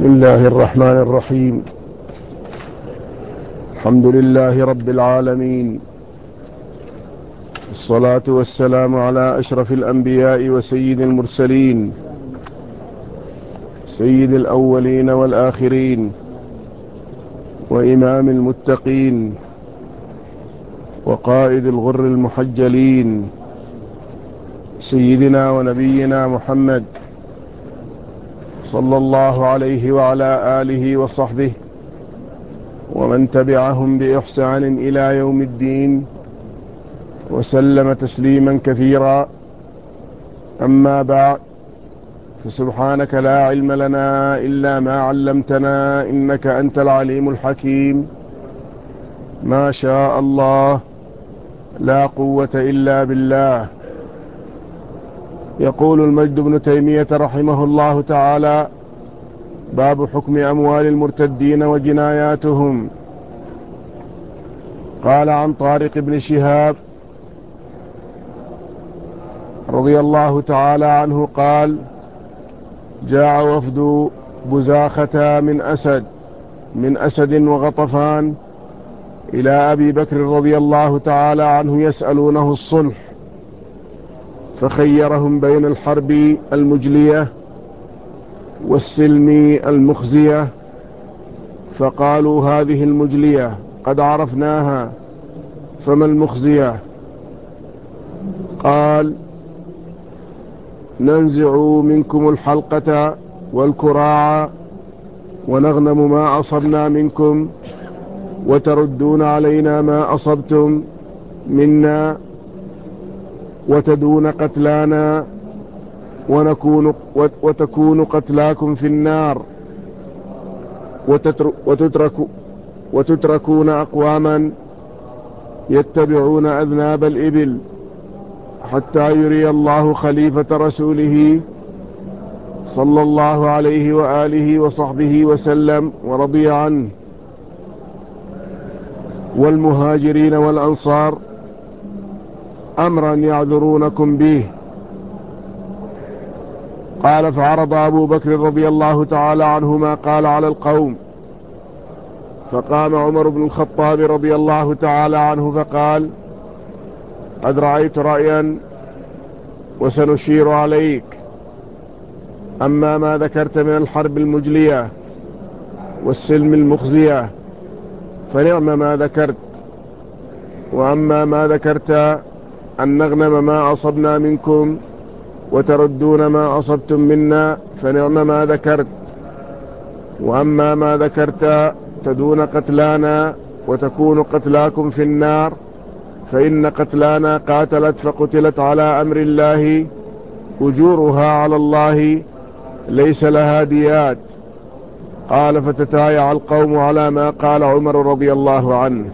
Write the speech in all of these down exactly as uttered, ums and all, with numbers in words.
بسم الله الرحمن الرحيم. الحمد لله رب العالمين، الصلاة والسلام على أشرف الأنبياء وسيد المرسلين، سيد الأولين والآخرين، وإمام المتقين، وقائد الغر المحجلين، سيدنا ونبينا محمد صلى الله عليه وعلى آله وصحبه ومن تبعهم بإحسان إلى يوم الدين، وسلم تسليما كثيرا. أما بعد، فسبحانك لا علم لنا إلا ما علمتنا إنك أنت العليم الحكيم. ما شاء الله، لا قوة إلا بالله. يقول المجد بن تيمية رحمه الله تعالى: باب حكم أموال المرتدين وجناياتهم. قال عن طارق بن شهاب رضي الله تعالى عنه قال: جاء وفد بزاخة من أسد من أسد وغطفان إلى أبي بكر رضي الله تعالى عنه يسألونه الصلح، فخيرهم بين الحرب المجلية والسلم المخزية، فقالوا: هذه المجلية قد عرفناها، فما المخزية؟ قال: ننزع منكم الحلقة والكراع ونغنم ما أصبنا منكم، وتردون علينا ما أصبتم منا، وتدون قتلانا ونكون وتكون قتلاكم في النار، وتترك وتتركون أقواما يتبعون أذناب الإبل حتى يري الله خليفة رسوله صلى الله عليه وآله وصحبه وسلم ورضي عنه والمهاجرين والأنصار أمرا يعذرونكم به. قال: فعرض أبو بكر رضي الله تعالى عنه ما قال على القوم، فقام عمر بن الخطاب رضي الله تعالى عنه فقال: قد رأيت رأيا وسنشير عليك. أما ما ذكرت من الحرب المجلية والسلم المخزية فنعم ما ذكرت، وأما ما ذكرت أن نغنم ما أصبنا منكم وتردون ما أصبتم منا فنعم ما ذكرت، وأما ما ذكرت تدون قتلانا وتكون قتلاكم في النار، فإن قتلانا قاتلت فقتلت على أمر الله، أجورها على الله، ليس لها ديات. قال: فتتايع القوم على ما قال عمر رضي الله عنه.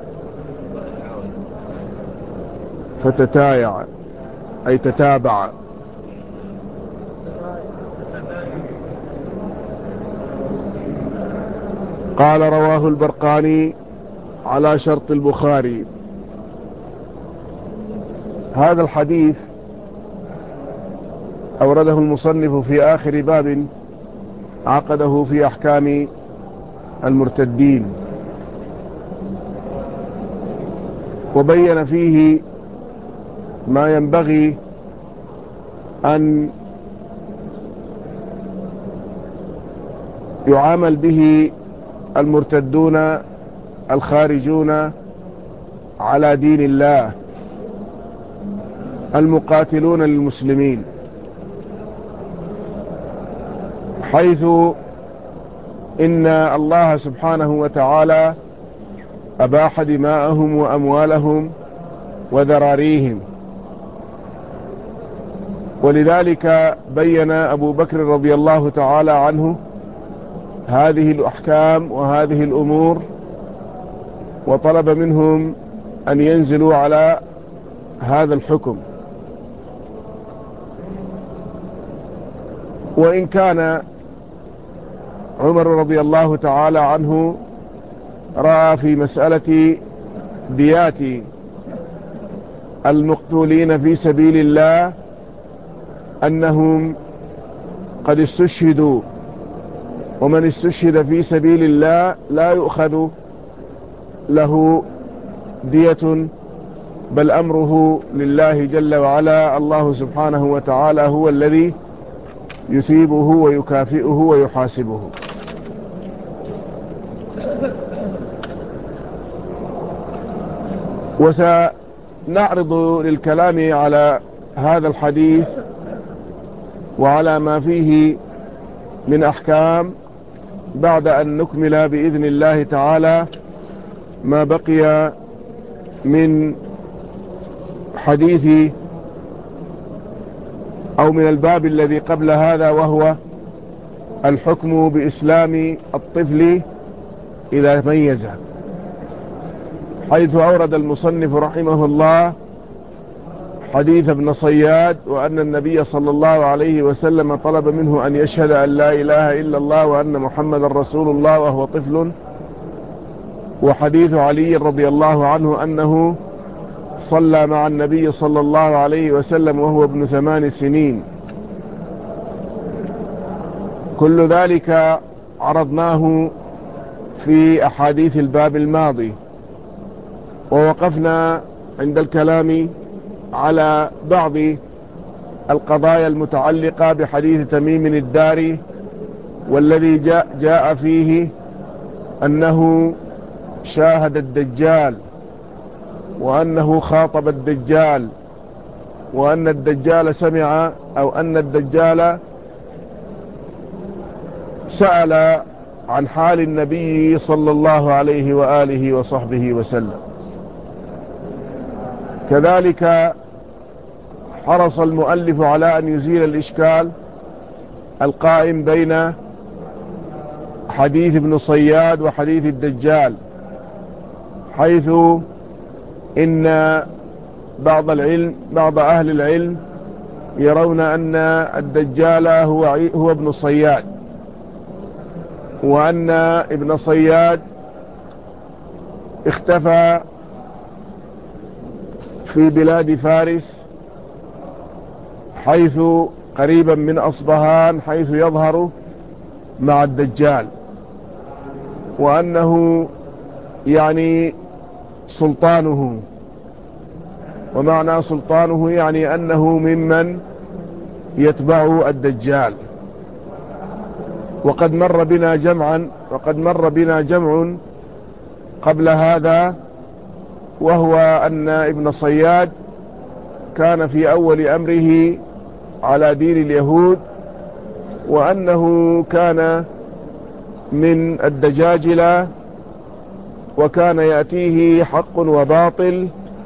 فتتايع أي تتابع. قال: رواه البرقاني على شرط البخاري. هذا الحديث أورده المصنف في آخر باب عقده في أحكام المرتدين، وبين فيه ما ينبغي أن يعامل به المرتدون الخارجون على دين الله المقاتلون للمسلمين، حيث إن الله سبحانه وتعالى أباح دماءهم وأموالهم وذراريهم، ولذلك بين أبو بكر رضي الله تعالى عنه هذه الأحكام وهذه الأمور، وطلب منهم أن ينزلوا على هذا الحكم. وإن كان عمر رضي الله تعالى عنه رأى في مسألة ديات المقتولين في سبيل الله أنهم قد استشهدوا ومن استشهد في سبيل الله لا يؤخذ له دية، بل أمره لله جل وعلا. الله سبحانه وتعالى هو الذي يثيبه ويكافئه ويحاسبه. وسنعرض للكلام على هذا الحديث وعلى ما فيه من أحكام بعد أن نكمل بإذن الله تعالى ما بقي من حديث أو من الباب الذي قبل هذا، وهو الحكم بإسلام الطفل إذا ميز، حيث أورد المصنف رحمه الله حديث ابن صياد، وأن النبي صلى الله عليه وسلم طلب منه أن يشهد أن لا إله إلا الله وأن محمد رسول الله وهو طفل. وحديث علي رضي الله عنه أنه صلى مع النبي صلى الله عليه وسلم وهو ابن ثمان سنين. كل ذلك عرضناه في أحاديث الباب الماضي، ووقفنا عند الكلام على بعض القضايا المتعلقة بحديث تميم الداري، والذي جاء, جاء فيه أنه شاهد الدجال، وأنه خاطب الدجال، وأن الدجال سمع أو أن الدجال سأل عن حال النبي صلى الله عليه وآله وصحبه وسلم. كذلك حرص المؤلف على أن يزيل الإشكال القائم بين حديث ابن صياد وحديث الدجال، حيث إن بعض العلم بعض أهل العلم يرون أن الدجال هو هو ابن صياد، وأن ابن صياد اختفى في بلاد فارس، حيث قريبا من أصبهان، حيث يظهر مع الدجال، وأنه يعني سلطانه. ومعنى سلطانه يعني أنه ممن يتبع الدجال. وقد مر بنا جمعا وقد مر بنا جمع قبل هذا، وهو أن ابن صياد كان في أول أمره على دين اليهود، وأنه كان من الدجاجلة، وكان يأتيه حق وباطل،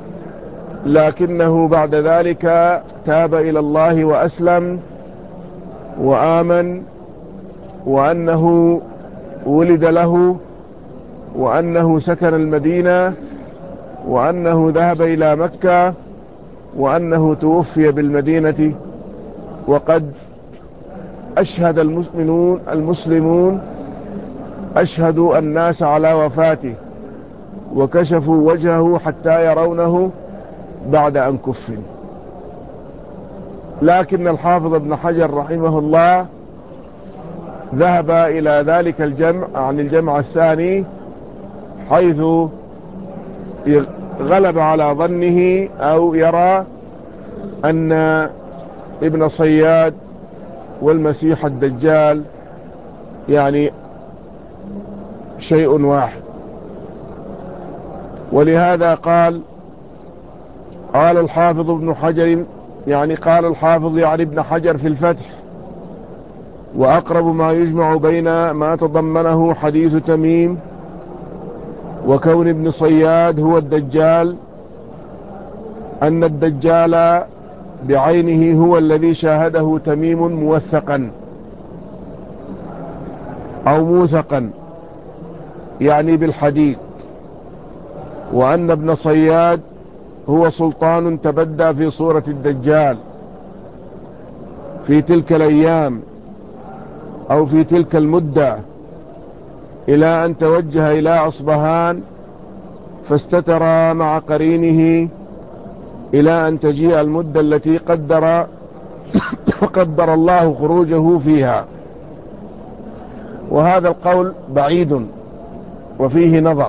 لكنه بعد ذلك تاب إلى الله وأسلم وآمن، وأنه ولد له، وأنه سكن المدينة، وأنه ذهب إلى مكة، وأنه توفي بالمدينة. وقد أشهد المسلمون المسلمون أشهدوا الناس على وفاته، وكشفوا وجهه حتى يرونه بعد أن كفن. لكن الحافظ ابن حجر رحمه الله ذهب إلى ذلك الجمع عن الجمع الثاني، حيث غلب على ظنه أو يرى أن ابن صياد والمسيح الدجال يعني شيء واحد. ولهذا قال قال الحافظ ابن حجر يعني قال الحافظ يعني ابن حجر في الفتح: وأقرب ما يجمع بين ما تضمنه حديث تميم وكون ابن صياد هو الدجال أن الدجال بعينه هو الذي شاهده تميم موثقا أو موثقا يعني بالحديث، وأن ابن صياد هو سلطان تبدى في صورة الدجال في تلك الأيام أو في تلك المدة، إلى أن توجه إلى أصبهان فاستتر مع قرينه إلى أن تجيء المدة التي قدر فقدر الله خروجه فيها. وهذا القول بعيد وفيه نظر،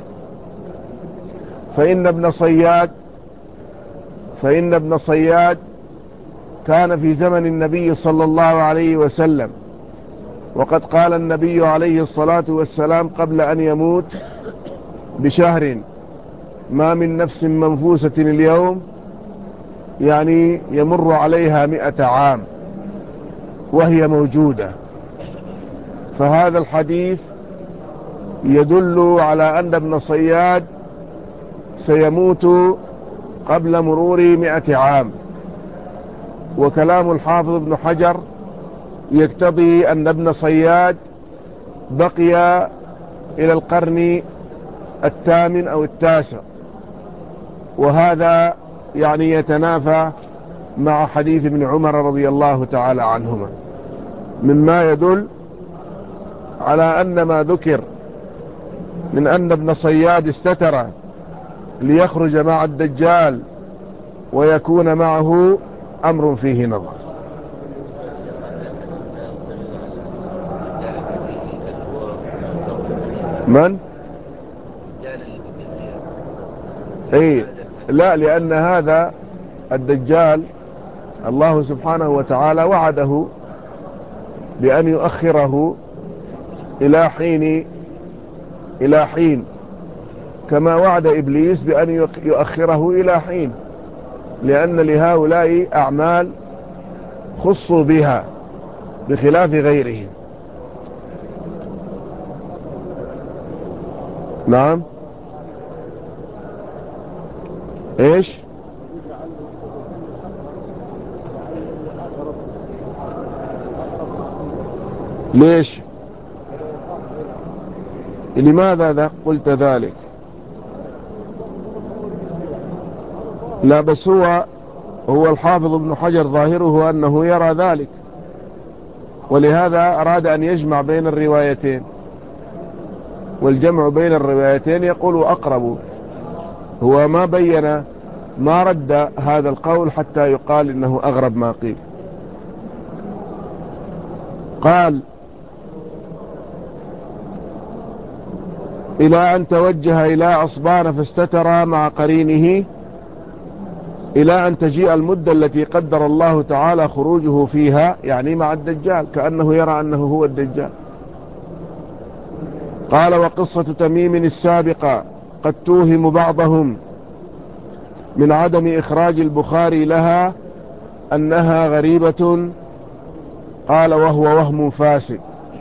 فإن ابن صياد فإن ابن صياد كان في زمن النبي صلى الله عليه وسلم، وقد قال النبي عليه الصلاة والسلام قبل أن يموت بشهر: ما من نفس منفوسة اليوم يعني يمر عليها مئة عام وهي موجودة. فهذا الحديث يدل على أن ابن صياد سيموت قبل مرور مئة عام. وكلام الحافظ ابن حجر يقتضي أن ابن صياد بقي إلى القرن الثامن أو التاسع، وهذا يعني يتنافى مع حديث ابن عمر رضي الله تعالى عنهما، مما يدل على أن ما ذكر من أن ابن صياد استتر ليخرج مع الدجال ويكون معه أمر فيه نظر. من؟ اي لا، لأن هذا الدجال الله سبحانه وتعالى وعده بأن يؤخره إلى حين إلى حين كما وعد إبليس بأن يؤخره إلى حين، لأن لهؤلاء أعمال خصوا بها بخلاف غيرهم. نعم. ايش؟ ليش؟ لماذا ذا قلت ذلك؟ لا، بس هو هو الحافظ ابن حجر ظاهره أنه يرى ذلك، ولهذا أراد أن يجمع بين الروايتين، والجمع بين الروايتين يقول أقرب. هو ما بين ما رد هذا القول حتى يقال إنه أغرب ما قيل. قال: إلى أن توجه إلى عصبان فاستتر مع قرينه إلى أن تجيء المدة التي قدر الله تعالى خروجه فيها، يعني مع الدجال، كأنه يرى أنه هو الدجال. قال: وقصة تميم السابقة قد توهم بعضهم من عدم إخراج البخاري لها أنها غريبة. قال: وهو وهم فاسد،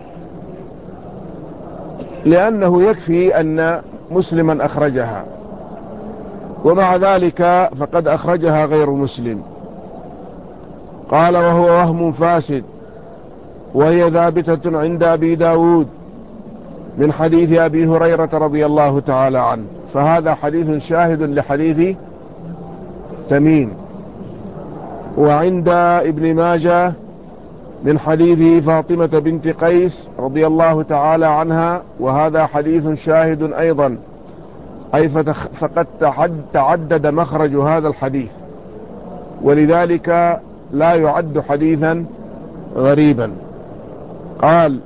لأنه يكفي أن مسلما أخرجها، ومع ذلك فقد أخرجها غير مسلم. قال: وهو وهم فاسد، وهي ثابتة عند أبي داود من حديث أبي هريرة رضي الله تعالى عنه، فهذا حديث شاهد لحديث تميم. وعند ابن ماجه من حديث فاطمة بنت قيس رضي الله تعالى عنها، وهذا حديث شاهد أيضا، أي فقد تعدد مخرج هذا الحديث، ولذلك لا يعد حديثا غريبا. قال: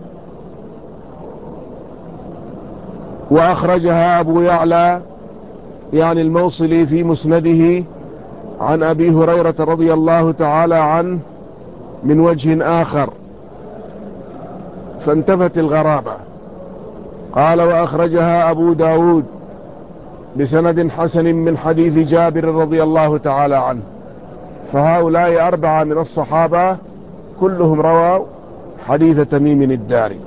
وأخرجها أبو يعلى يعني الموصلي في مسنده عن أبي هريرة رضي الله تعالى عنه من وجه آخر، فانتفت الغرابة. قال: وأخرجها أبو داود بسند حسن من حديث جابر رضي الله تعالى عنه. فهؤلاء أربعة من الصحابة كلهم رووا حديث تميم الداري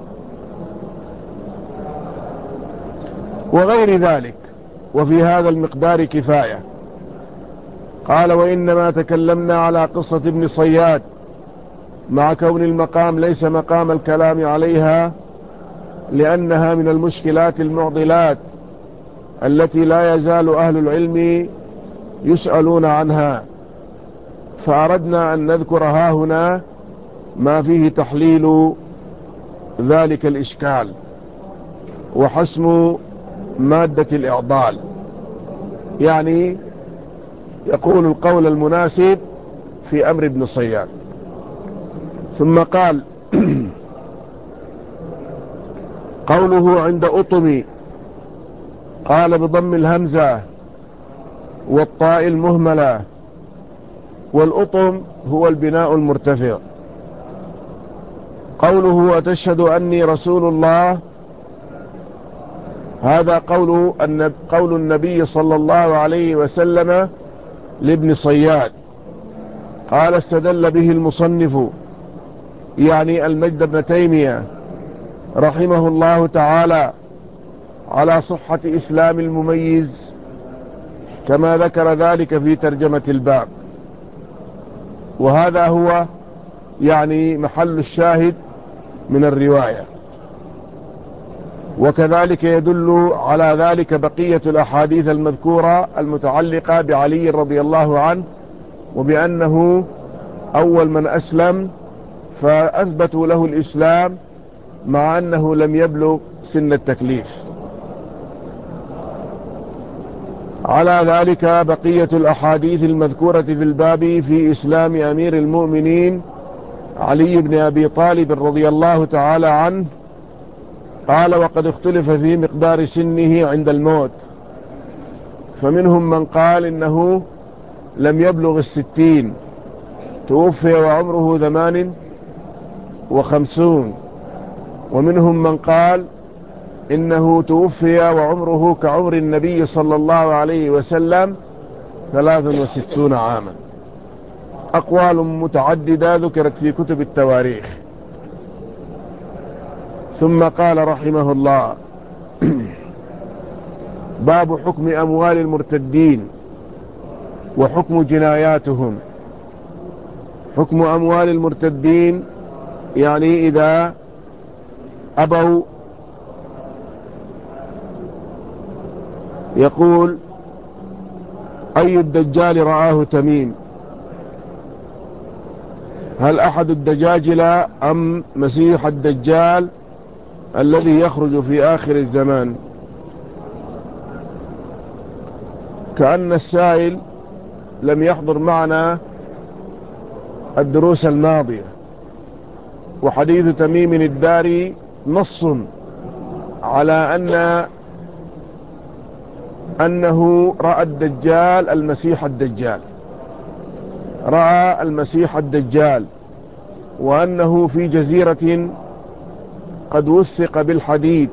وغير ذلك، وفي هذا المقدار كفاية. قال: وإنما تكلمنا على قصة ابن صياد مع كون المقام ليس مقام الكلام عليها، لأنها من المشكلات المعضلات التي لا يزال أهل العلم يسألون عنها، فأردنا أن نذكر ها هنا ما فيه تحليل ذلك الإشكال وحسم مادة الإعضال، يعني يقول القول المناسب في أمر ابن صياد. ثم قال: قوله عند أطم قال بضم الهمزة والطاء المهملة، والأطم هو البناء المرتفع. قوله أتشهد أني رسول الله، هذا قول قول النبي صلى الله عليه وسلم لابن صياد، قال استدل به المصنف يعني المجد بن تيمية رحمه الله تعالى على صحة إسلام المميز، كما ذكر ذلك في ترجمة الباب، وهذا هو يعني محل الشاهد من الرواية. وكذلك يدل على ذلك بقية الأحاديث المذكورة المتعلقة بعلي رضي الله عنه، وبأنه أول من أسلم فأثبتوا له الإسلام مع أنه لم يبلغ سن التكليف. على ذلك بقية الأحاديث المذكورة في الباب في إسلام أمير المؤمنين علي بن أبي طالب رضي الله تعالى عنه. قال وقد اختلف في مقدار سنه عند الموت، فمنهم من قال إنه لم يبلغ الستين، توفي وعمره ثمان وخمسون، ومنهم من قال إنه توفي وعمره كعمر النبي صلى الله عليه وسلم ثلاث وستون عاما. أقوال متعددة ذكرت في كتب التواريخ. ثم قال رحمه الله باب حكم أموال المرتدين وحكم جناياتهم. حكم أموال المرتدين يعني إذا أبوا، يقول أي الدجال رآه تميم، هل أحد الدجاجلة أم مسيح الدجال الذي يخرج في آخر الزمان؟ كأن السائل لم يحضر معنا الدروس الماضية. وحديث تميم الداري نص على أن أنه رأى الدجال المسيح الدجال، رأى المسيح الدجال، وأنه في جزيرة قد وثق بالحديد،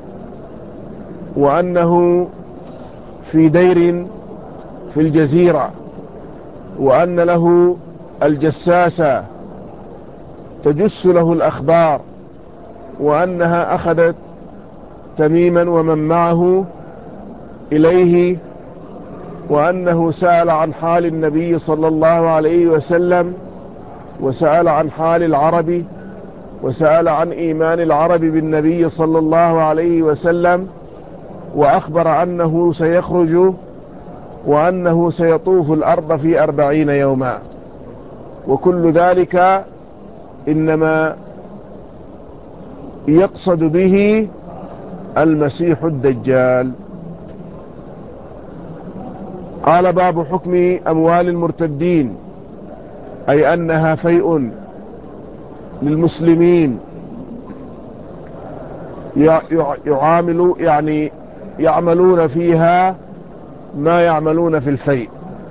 وأنه في دير في الجزيرة، وأن له الجساسة تجس له الأخبار، وأنها أخذت تميما ومن معه إليه، وأنه سأل عن حال النبي صلى الله عليه وسلم، وسأل عن حال العرب، وسأل عن إيمان العرب بالنبي صلى الله عليه وسلم، وأخبر أنه سيخرج وأنه سيطوف الأرض في أربعين يوما. وكل ذلك إنما يقصد به المسيح الدجال. قال باب حكم أموال المرتدين، أي أنها فيء للمسلمين يعامل يعني يعملون فيها ما يعملون في الفيء.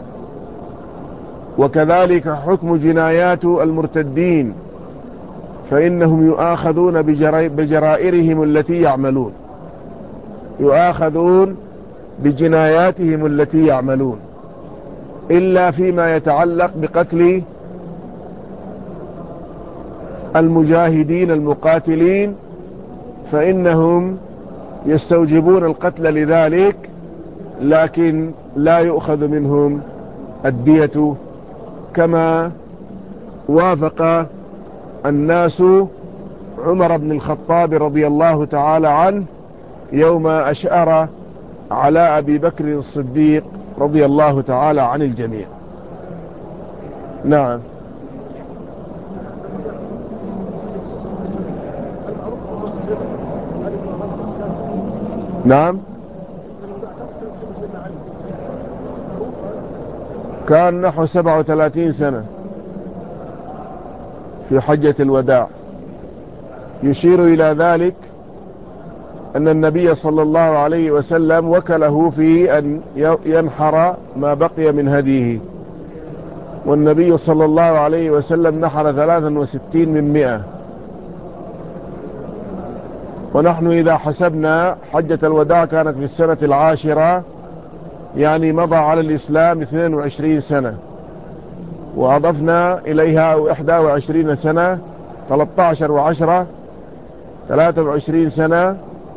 وكذلك حكم جنايات المرتدين، فإنهم يؤاخذون بجرائرهم التي يعملون، يؤاخذون بجناياتهم التي يعملون، إلا فيما يتعلق بقتل المجاهدين المقاتلين، فإنهم يستوجبون القتل لذلك، لكن لا يؤخذ منهم الدية، كما وافق الناس عمر بن الخطاب رضي الله تعالى عنه يوم أشأر على أبي بكر الصديق رضي الله تعالى عن الجميع. نعم. نعم، كان نحو سبعة وثلاثين سنة في حجة الوداع. يشير إلى ذلك أن النبي صلى الله عليه وسلم وكله في أن ينحر ما بقي من هديه، والنبي صلى الله عليه وسلم نحر ثلاثا وستين من مئة، ونحن إذا حسبنا حجة الوداع كانت في السنة العاشرة، يعني مضى على الإسلام اثنين وعشرين سنة، وأضفنا إليها أو إحدى وعشرين سنة، ثلاثة عشر وعشرة ثلاثة وعشرين سنة،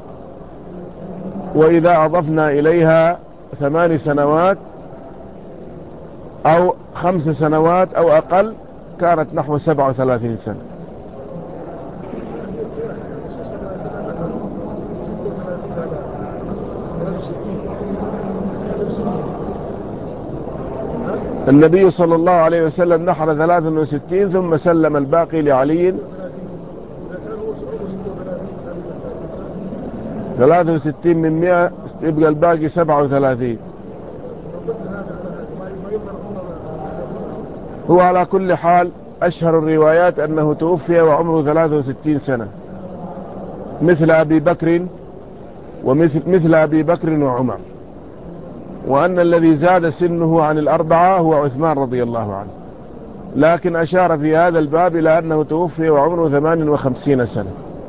وإذا أضفنا إليها ثمان سنوات أو خمس سنوات أو أقل كانت نحو سبعة وثلاثين سنة. النبي صلى الله عليه وسلم نحر ثلاثا وستين ثم سلم الباقي لعلي. ثلاثة وستين من مئة يبقى الباقي سبعة وثلاثين. هو على كل حال أشهر الروايات أنه توفي وعمره ثلاثة وستين سنة، مثل أبي بكر ومثل مثل أبي بكر وعمر، وأن الذي زاد سنه عن الأربعة هو عثمان رضي الله عنه، لكن أشار في هذا الباب إلى أنه توفي وعمره ثمان وخمسين سنة،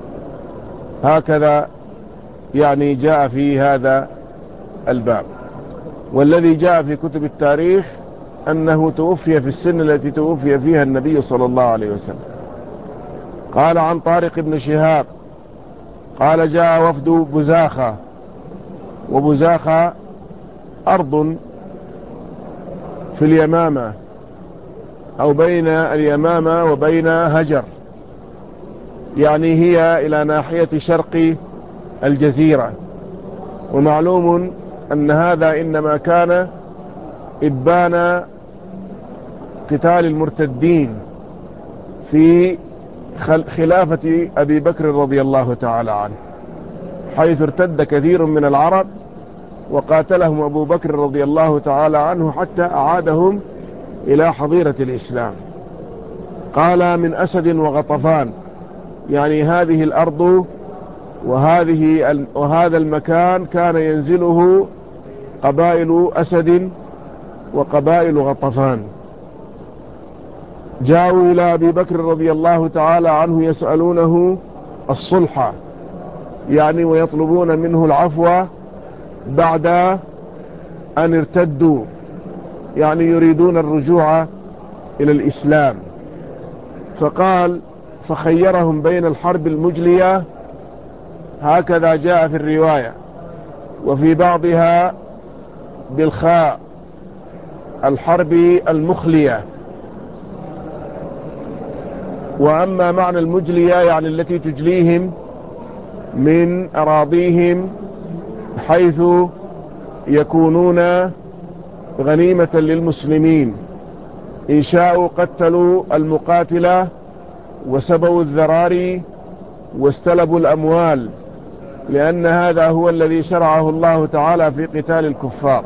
هكذا يعني جاء في هذا الباب. والذي جاء في كتب التاريخ أنه توفي في السن التي توفي فيها النبي صلى الله عليه وسلم. قال عن طارق بن شهاب قال جاء وفد بزاخة، وبزاخة أرض في اليمامة أو بين اليمامة وبين هجر، يعني هي إلى ناحية شرق الجزيرة. ومعلوم أن هذا إنما كان إبان قتال المرتدين في خلافة أبي بكر رضي الله تعالى عنه، حيث ارتد كثير من العرب وقاتلهم أبو بكر رضي الله تعالى عنه حتى أعادهم إلى حظيرة الإسلام. قال من أسد وغطفان، يعني هذه الأرض وهذه وهذا المكان كان ينزله قبائل أسد وقبائل غطفان. جاءوا إلى أبي بكر رضي الله تعالى عنه يسألونه الصلح، يعني ويطلبون منه العفو بعد أن ارتدوا، يعني يريدون الرجوع إلى الإسلام. فقال فخيرهم بين الحرب المجلية، هكذا جاء في الرواية، وفي بعضها بالخاء الحرب المخلية. وأما معنى المجلية يعني التي تجليهم من أراضيهم حيث يكونون غنيمة للمسلمين، إن شاءوا قتلوا المقاتلة وسبوا الذراري واستلبوا الأموال، لأن هذا هو الذي شرعه الله تعالى في قتال الكفار.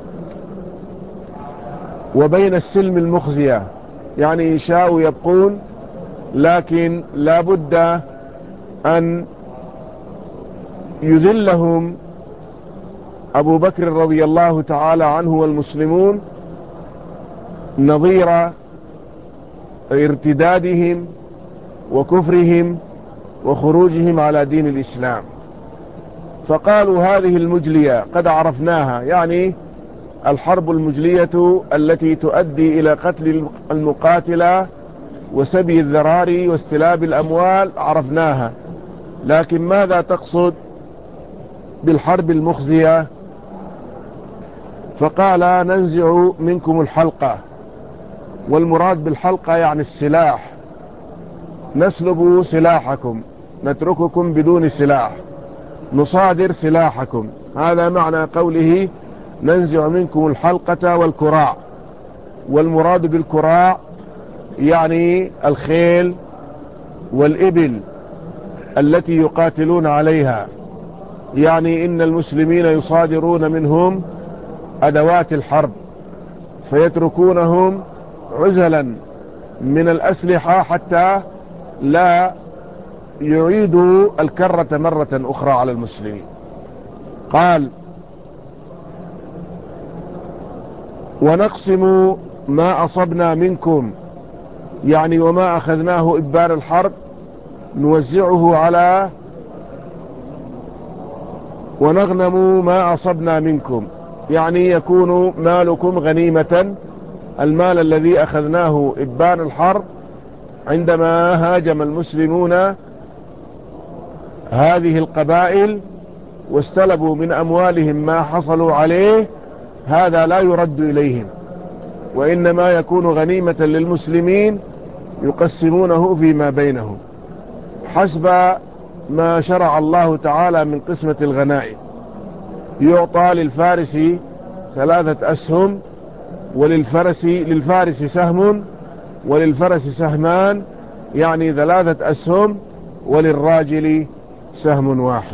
وبين السلم المخزية، يعني إن شاءوا يبقون، لكن لا بد أن يذلهم أبو بكر رضي الله تعالى عنه والمسلمون نظير ارتدادهم وكفرهم وخروجهم على دين الإسلام. فقالوا هذه المجلية قد عرفناها، يعني الحرب المجلية التي تؤدي إلى قتل المقاتلة وسبي الذراري واستلاب الأموال عرفناها، لكن ماذا تقصد بالحرب المخزية؟ فقال ننزع منكم الحلقة، والمراد بالحلقة يعني السلاح، نسلب سلاحكم، نترككم بدون سلاح، نصادر سلاحكم. هذا معنى قوله ننزع منكم الحلقة والكراع. والمراد بالكراع يعني الخيل والإبل التي يقاتلون عليها، يعني إن المسلمين يصادرون منهم أدوات الحرب فيتركونهم عزلا من الأسلحة حتى لا يعيدوا الكرة مرة أخرى على المسلمين. قال: ونقسم ما أصبنا منكم، يعني وما أخذناه إبان الحرب نوزعه على ونغنم ما أصبنا منكم، يعني يكون مالكم غنيمة، المال الذي أخذناه إبان الحرب عندما هاجم المسلمون هذه القبائل واستلبوا من أموالهم ما حصلوا عليه، هذا لا يرد إليهم، وإنما يكون غنيمة للمسلمين يقسمونه فيما بينهم حسب ما شرع الله تعالى من قسمة الغنائم. يعطى للفارس ثلاثة أسهم، وللفرس للفارس سهم، وللفرس سهمان، يعني ثلاثة أسهم، وللراجل سهم واحد.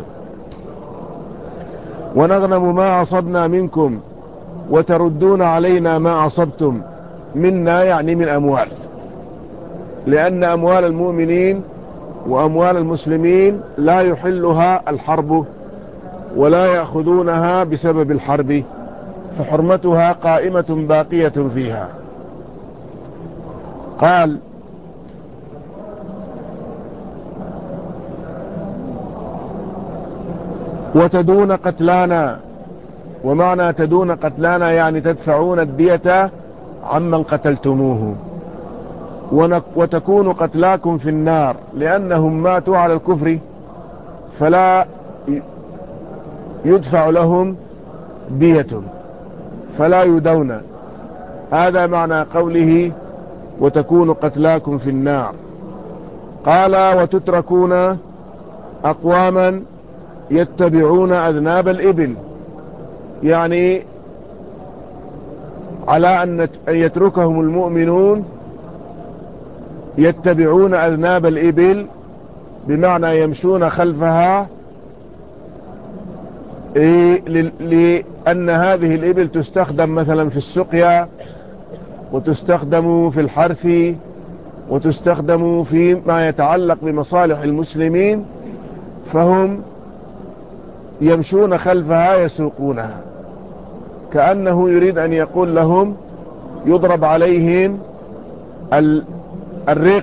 ونغنم ما أصبنا منكم وتردون علينا ما أصبتم منا، يعني من أموال، لأن أموال المؤمنين وأموال المسلمين لا يحلها الحرب ولا يأخذونها بسبب الحرب، فحرمتها قائمة باقية فيها. قال: وتدون قتلانا، ومعنى تدون قتلانا يعني تدفعون الدية عمن قتلتموه، وتكون قتلاكم في النار لأنهم ماتوا على الكفر فلا يدفع لهم دية فلا يدون. هذا معنى قوله وتكون قتلاكم في النار. قال: وتتركون أقواما يتبعون أذناب الإبل، يعني على أن يتركهم المؤمنون يتبعون أذناب الإبل، بمعنى يمشون خلفها، لأن هذه الإبل تستخدم مثلا في السقيا، وتستخدم في الحرث، وتستخدم في ما يتعلق بمصالح المسلمين، فهم يمشون خلفها يسوقونها، كأنه يريد أن يقول لهم يضرب عليهم الرق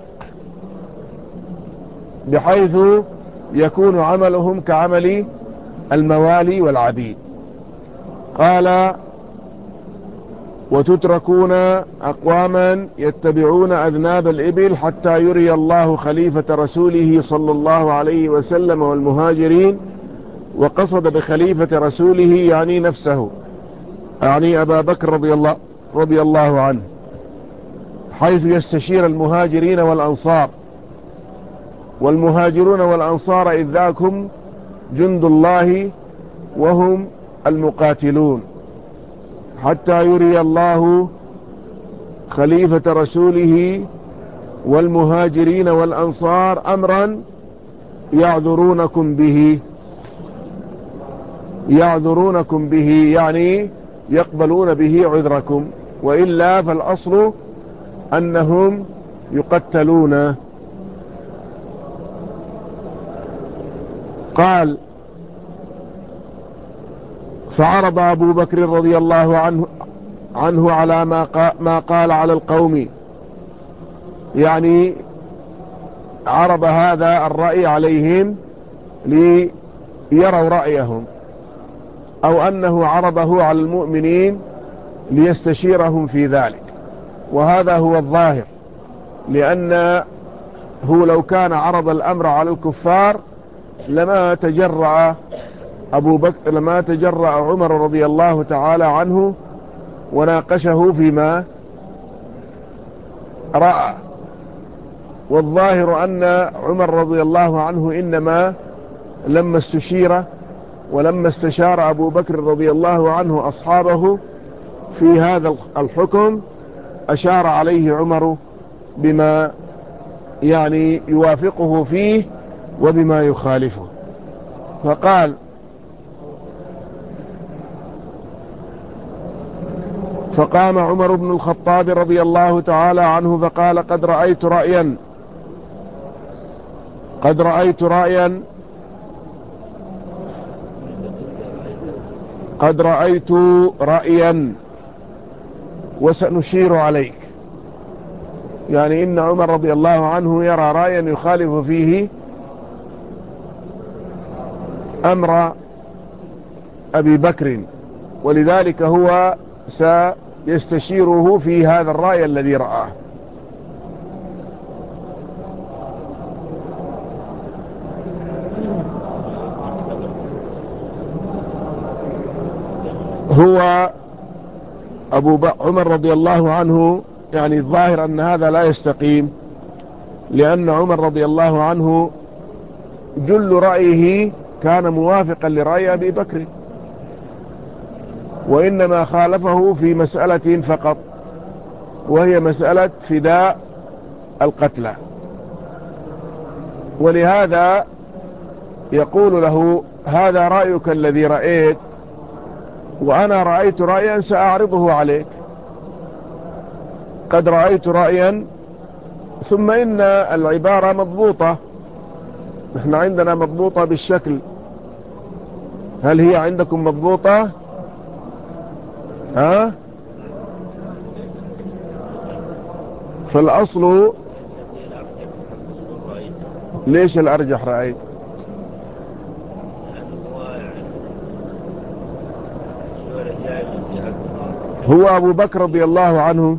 بحيث يكون عملهم كعمل الموالي والعبيد. قال: وتتركون أقواما يتبعون أذناب الإبل حتى يري الله خليفة رسوله صلى الله عليه وسلم والمهاجرين، وقصد بخليفة رسوله يعني نفسه، يعني أبا بكر رضي الله, رضي الله عنه، حيث يستشير المهاجرين والأنصار. والمهاجرون والأنصار إذ ذاكم جند الله وهم المقاتلون، حتى يري الله خليفة رسوله والمهاجرين والأنصار أمرا يعذرونكم به يعذرونكم به يعني يقبلون به عذركم، وإلا فالأصل أنهم يقتلون. قال: فعرض أبو بكر رضي الله عنه عنه على ما قال على القوم، يعني عرض هذا الرأي عليهم ليروا رأيهم، أو أنه عرضه على المؤمنين ليستشيرهم في ذلك، وهذا هو الظاهر، لأنه لو كان عرض الأمر على الكفار لما تجرأ أبو بكر لما تجرأ عمر رضي الله تعالى عنه وناقشه فيما رأى. والظاهر أن عمر رضي الله عنه إنما لما استشير ولما استشار أبو بكر رضي الله عنه أصحابه في هذا الحكم أشار عليه عمر بما يعني يوافقه فيه وبما يخالفه، فقال: فقام عمر بن الخطاب رضي الله تعالى عنه فقال: قد رأيت رأيا قد رأيت رأيا قد رأيت رأيا وسنشير عليك، يعني إن عمر رضي الله عنه يرى رأيا يخالف فيه أمر أبي بكر، ولذلك هو سيستشيره في هذا الرأي الذي رآه. هو أبو عمر رضي الله عنه، يعني الظاهر أن هذا لا يستقيم، لأن عمر رضي الله عنه جل رأيه كان موافقا لرأي أبي بكر، وإنما خالفه في مسألة فقط، وهي مسألة فداء القتلى، ولهذا يقول له هذا رأيك الذي رأيت، وأنا رأيت رأيا سأعرضه عليك. قد رأيت رأيا، ثم إن العبارة مضبوطة، نحن عندنا مضبوطة بالشكل، هل هي عندكم مضبوطة؟ ها؟ فالأصل ليش الأرجح رأيت؟ هو أبو بكر رضي الله عنه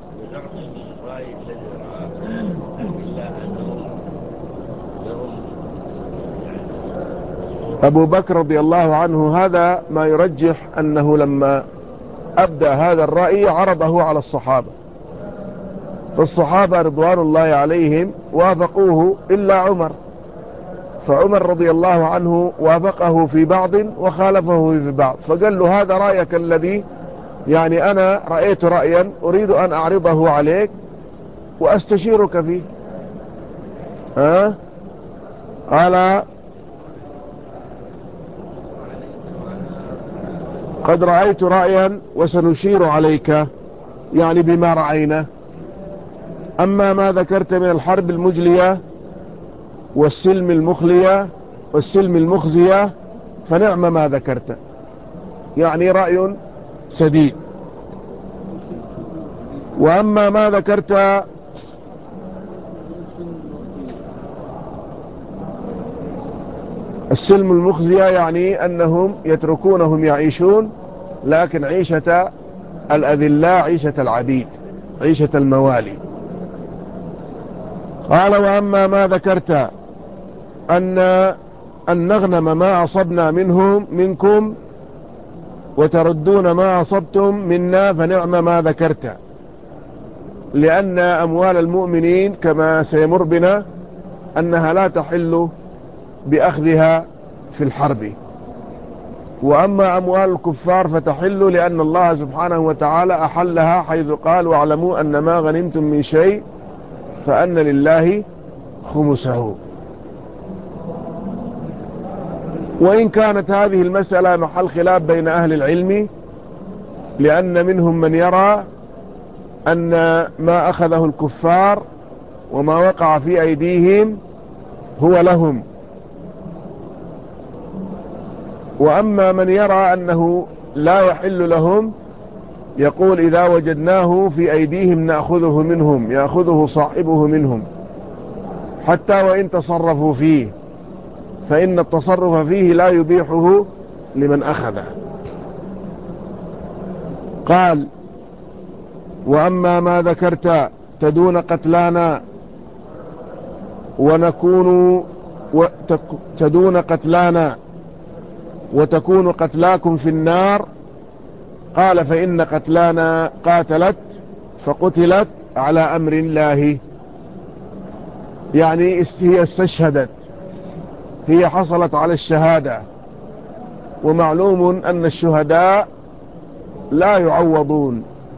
أبو بكر رضي الله عنه هذا ما يرجح أنه لما أبدأ هذا الرأي عرضه على الصحابة، فالصحابة رضوان الله عليهم وافقوه إلا عمر، فعمر رضي الله عنه وافقه في بعض وخالفه في بعض، فقال له هذا رأيك الذي، يعني أنا رأيت رأيا أريد أن أعرضه عليك وأستشيرك فيه. ها؟ قال قد رأيت رأيا وسنشير عليك، يعني بما رأينا. أما ما ذكرت من الحرب المجلية والسلم المخلية والسلم المخزية فنعم ما ذكرت، يعني رأي سديد. وأما ما ذكرت السلم المخزية، يعني أنهم يتركونهم يعيشون، لكن عيشة الأذلاء، عيشة العبيد، عيشة الموالي. قال وأما ما ذكرت أن أن نغنم ما أصبنا منهم منكم وتردون ما أصبتم منا فنعم ما ذكرت، لأن أموال المؤمنين كما سيمر بنا أنها لا تحل بأخذها في الحرب، وأما أموال الكفار فتحل، لأن الله سبحانه وتعالى أحلها حيث قال واعلموا أن ما غنمتم من شيء فأن لله خمسه. وإن كانت هذه المسألة محل خلاف بين أهل العلم، لأن منهم من يرى أن ما أخذه الكفار وما وقع في أيديهم هو لهم، وأما من يرى أنه لا يحل لهم يقول إذا وجدناه في أيديهم نأخذه منهم، يأخذه صاحبه منهم حتى وإن تصرفوا فيه، فإن التصرف فيه لا يبيحه لمن أخذه. قال وأما ما ذكرت تدون قتلانا ونكون تدون قتلانا وتكون قتلاكم في النار، قال فإن قتلانا قاتلت فقتلت على أمر الله، يعني هي استشهدت، هي حصلت على الشهادة، ومعلوم أن الشهداء لا يعوضون.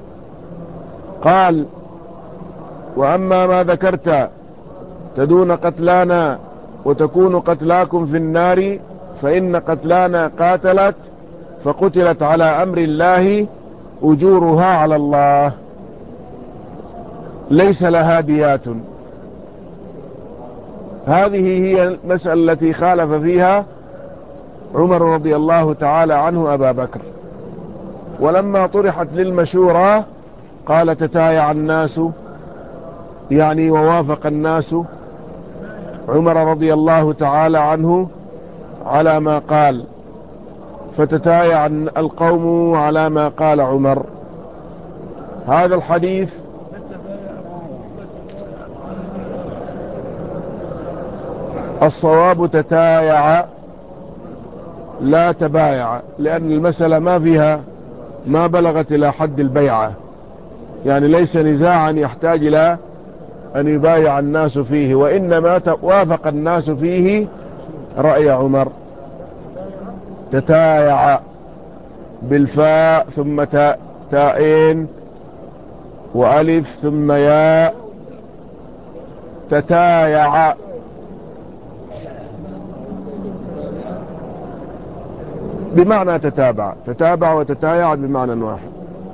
قال وأما ما ذكرت تدون قتلانا وتكون قتلاكم في النار، فإن قتلانا قاتلت فقتلت على أمر الله أجورها على الله ليس لها ديات. هذه هي المسألة التي خالف فيها عمر رضي الله تعالى عنه أبا بكر. ولما طرحت للمشورة قال تتايع الناس، يعني ووافق الناس عمر رضي الله تعالى عنه على ما قال، فتتايع القوم على ما قال عمر. هذا الحديث الصواب تتايع لا تبايع، لأن المسألة ما فيها ما بلغت إلى حد البيعة، يعني ليس نزاعا يحتاج إلى أن يبايع الناس فيه، وإنما وافق الناس فيه رأي عمر. تتايع بالفاء ثم تاء تائين وألف ثم ياء، تتايع بمعنى تتابع، تتابع وتتايع بمعنى واحد.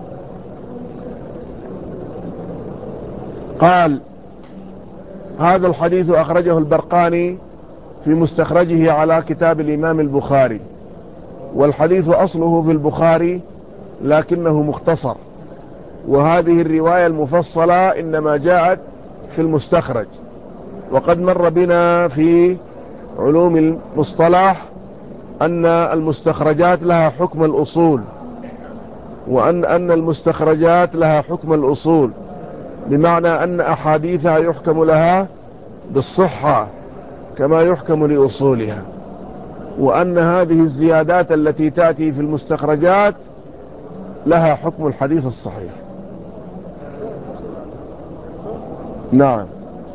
قال هذا الحديث أخرجه البرقاني في مستخرجه على كتاب الإمام البخاري، والحديث أصله في البخاري لكنه مختصر، وهذه الرواية المفصلة إنما جاءت في المستخرج. وقد مر بنا في علوم المصطلح أن المستخرجات لها حكم الأصول، وأن أن المستخرجات لها حكم الأصول، بمعنى أن أحاديثها يحكم لها بالصحة كما يحكم لأصولها، وأن هذه الزيادات التي تأتي في المستخرجات لها حكم الحديث الصحيح. نعم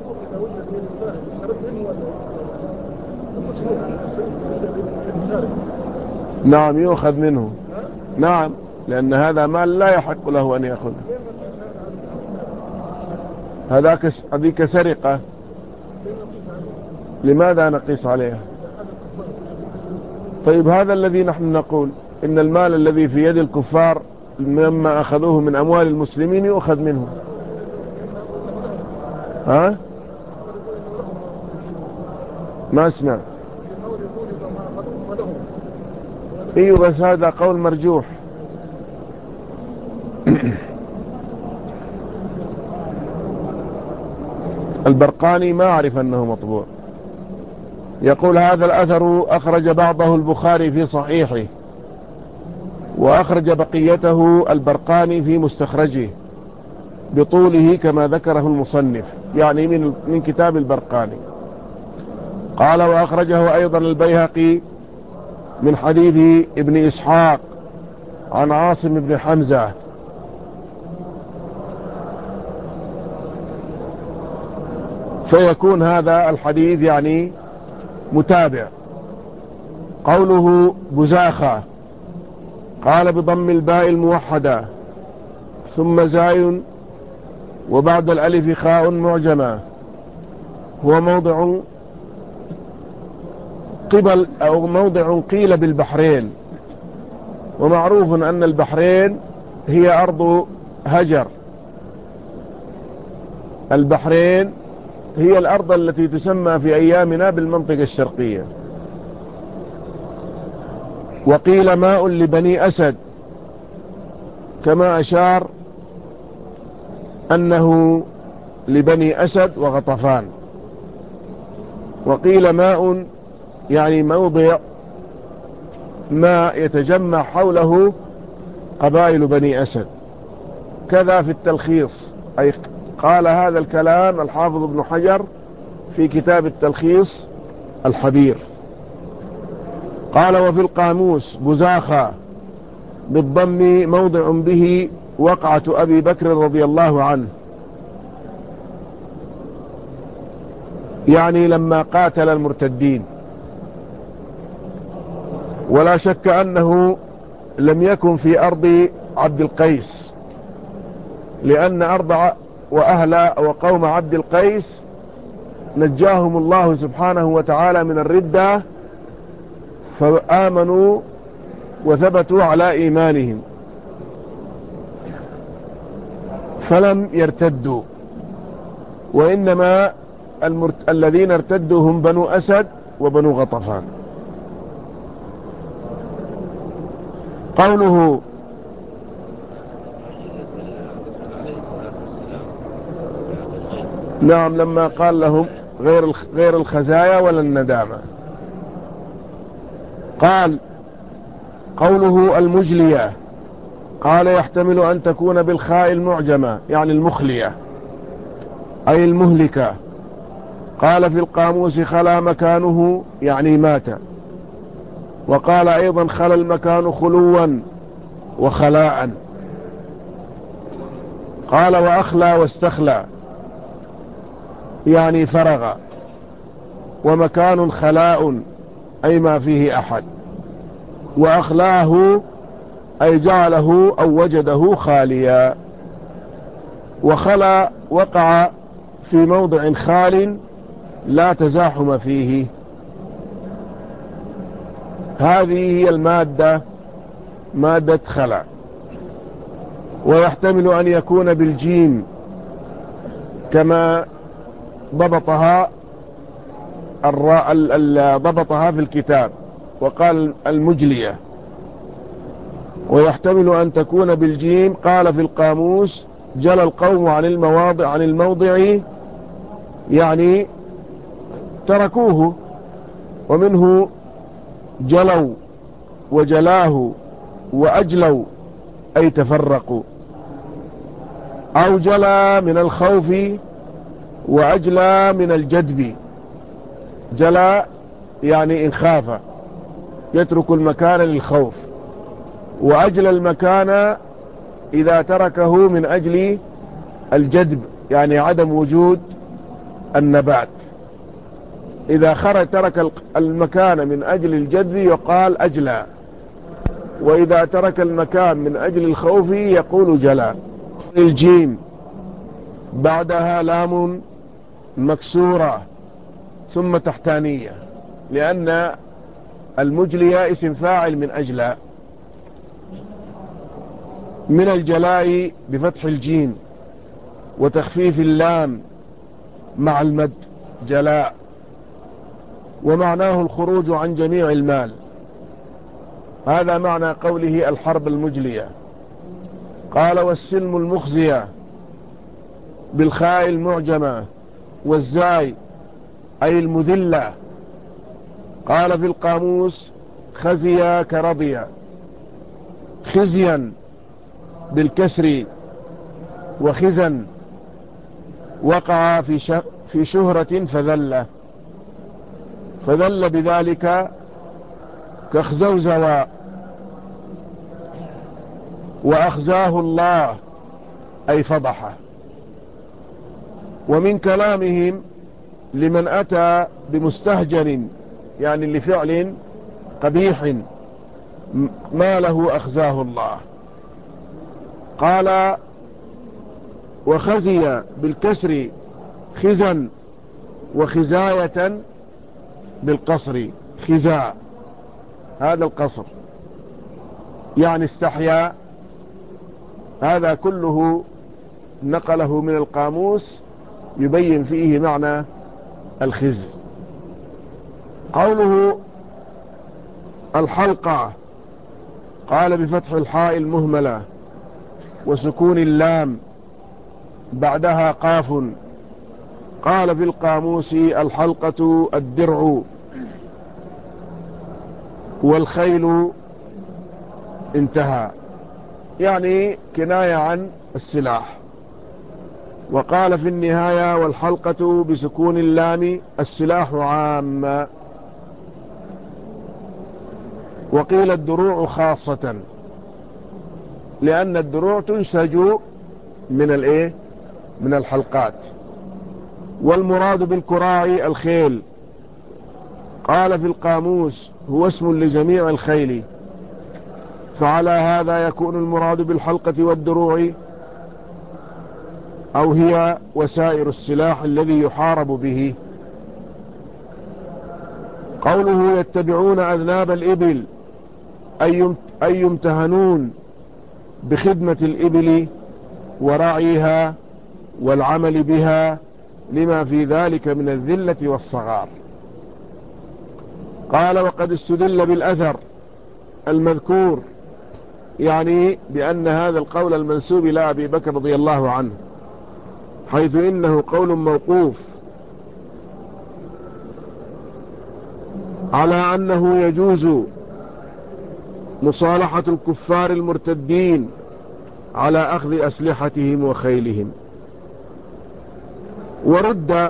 نعم يؤخذ منه، نعم، لأن هذا مال لا يحق له أن يأخذه، هذاك هذيك سرقة، لماذا نقيس عليها؟ طيب هذا الذي نحن نقول إن المال الذي في يد الكفار مما أخذوه من أموال المسلمين يؤخذ منه. ها؟ ما اسمع. ايوه بس هذا قول مرجوح. البرقاني ما أعرف أنه مطبوع. يقول هذا الأثر أخرج بعضه البخاري في صحيحه، وأخرج بقيته البرقاني في مستخرجه بطوله كما ذكره المصنف، يعني من من كتاب البرقاني. قال وأخرجه أيضا البيهقي من حديث ابن إسحاق عن عاصم بن حمزة. فيكون هذا الحديث يعني متابع. قوله بزاخة قال بضم الباء الموحدة ثم زاي وبعد الألف خاء معجمة، هو موضع قبل أو موضع قيل بالبحرين، ومعروف أن البحرين هي أرض هجر. البحرين هي الأرض التي تسمى في أيامنا بالمنطقة الشرقية. وقيل ماء لبني أسد، كما أشار أنه لبني أسد وغطفان. وقيل ماء يعني موضع ما يتجمع حوله قبائل بني أسد. كذا في التلخيص، أي قال هذا الكلام الحافظ ابن حجر في كتاب التلخيص الحبير. قال وفي القاموس بزاخة بالضم موضع به وقعة أبي بكر رضي الله عنه، يعني لما قاتل المرتدين. ولا شك أنه لم يكن في أرض عبد القيس، لأن أرض وأهل وقوم عبد القيس نجاهم الله سبحانه وتعالى من الردة، فآمنوا وثبتوا على إيمانهم فلم يرتدوا، وإنما المرت... الذين ارتدوا هم بنو أسد وبنو غطفان. قوله نعم، لما قال لهم غير غير الخزايا ولا الندامة. قال قوله المجلية، قال يحتمل أن تكون بالخاء المعجمة يعني المخلية أي المهلكة. قال في القاموس خلا مكانه يعني مات. وقال أيضا خلا المكان خلوا وخلاء. قال وأخلى واستخلى يعني فرغ. ومكان خلاء أي ما فيه أحد. وأخلاه أي جعله أو وجده خاليا. وخلا وقع في موضع خال لا تزاحم فيه. هذه هي المادة، مادة خلا. ويحتمل أن يكون بالجيم كما ضبطها ضبطها في الكتاب وقال المجلية. ويحتمل أن تكون بالجيم. قال في القاموس جل القوم عن المواضع عن الموضع يعني تركوه. ومنه جلوا وجلاه وأجلوا أي تفرقوا. أو جلى من الخوف وأجلى من الجدب. جلى يعني إن خاف يترك المكان للخوف. وأجلى المكان إذا تركه من أجل الجدب يعني عدم وجود النبات. إذا خرج ترك المكان من أجل الجدب يقال أجلى. وإذا ترك المكان من أجل الخوف يقول جلى. الجيم بعدها لام مكسورة ثم تحتانية لأن المجلية اسم فاعل من أجل. من الجلاء بفتح الجيم وتخفيف اللام مع المد جلاء. ومعناه الخروج عن جميع المال. هذا معنى قوله الحرب المجلية. قال والسلم المخزية بالخاء المعجمة والزاي أي المذلة. قال في القاموس خزي كرضي. خزيا بالكسر وخزا وقع في في شهرة فذل. فذل بذلك كخزوزوا. وأخزاه الله أي فضحه. ومن كلامهم لمن أتى بمستهجن يعني لفعل قبيح ما له أخزاه الله. قال وخزي بالكسر خزا وخزاية بالقصر خزاء. هذا القصر يعني استحيا. هذا كله نقله من القاموس يبين فيه معنى الخزي. قوله الحلقة قال بفتح الحاء المهملة وسكون اللام بعدها قاف. قال في القاموس الحلقة الدرع والخيل انتهى يعني كناية عن السلاح. وقال في النهاية والحلقة بسكون اللام السلاح عام. وقيل الدروع خاصة لأن الدروع تنسج من الايه من الحلقات. والمراد بالكراع الخيل. قال في القاموس هو اسم لجميع الخيل. فعلى هذا يكون المراد بالحلقة والدروع أو هي وسائر السلاح الذي يحارب به. قوله يتبعون أذناب الإبل أي يمتهنون بخدمة الإبل ورعيها والعمل بها لما في ذلك من الذلة والصغار. قال وقد استدل بالأثر المذكور يعني بأن هذا القول المنسوب إلى أبي بكر رضي الله عنه حيث إنه قول موقوف على أنه يجوز مصالحة الكفار المرتدين على أخذ أسلحتهم وخيلهم. ورد